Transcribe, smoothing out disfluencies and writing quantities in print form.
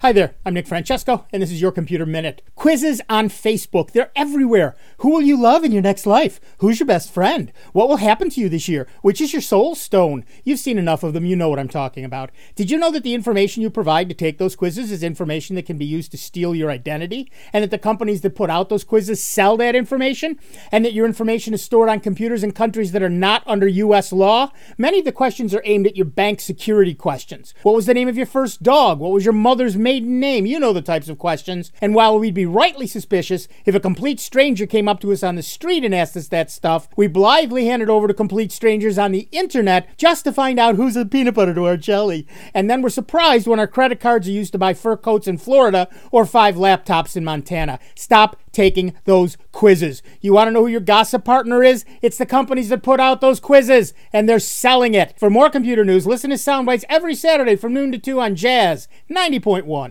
Hi there, I'm Nick Francesco, and this is Your Computer Minute. Quizzes on Facebook, they're everywhere. Who will you love in your next life? Who's your best friend? What will happen to you this year? Which is your soul stone? You've seen enough of them, you know what I'm talking about. Did you know that the information you provide to take those quizzes is information that can be used to steal your identity? And that the companies that put out those quizzes sell that information? And that your information is stored on computers in countries that are not under U.S. law? Many of the questions are aimed at your bank security questions. What was the name of your first dog? What was your mother's maiden name? You know the types of questions. And while we'd be rightly suspicious if a complete stranger came up to us on the street and asked us that stuff, we blithely hand it over to complete strangers on the internet just to find out who's the peanut butter to our jelly. And then we're surprised when our credit cards are used to buy fur coats in Florida or 5 laptops in Montana. Stop taking those quizzes. You want to know who your gossip partner is? It's the companies that put out those quizzes, and they're selling it. For more computer news, listen to Soundbites every Saturday from noon to 2 on Jazz 90.1.